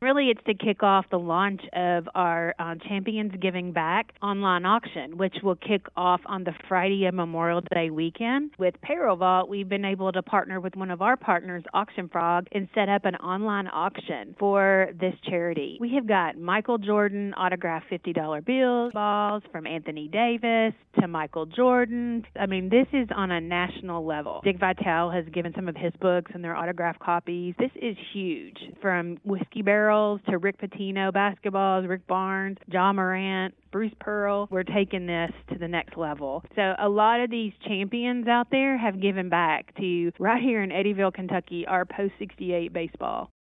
Really, it's to kick off the launch of our Champions Giving Back online auction, which will kick off on the Friday of Memorial Day weekend. With Payroll Vault, we've been able to partner with one of our partners, Auction Frog, and set up an online auction for this charity. We have got Michael Jordan autographed $50 bills, balls from Anthony Davis to Michael Jordan. I mean, this is on a national level. Dick Vitale has given some of his books and their autographed copies. This is huge. From Whiskey Barrels to Rick Pitino basketballs, Rick Barnes, Ja Morant, Bruce Pearl. We're taking this to the next level. So a lot of these champions out there have given back to, right here in Eddyville, Kentucky, our post-68 baseball.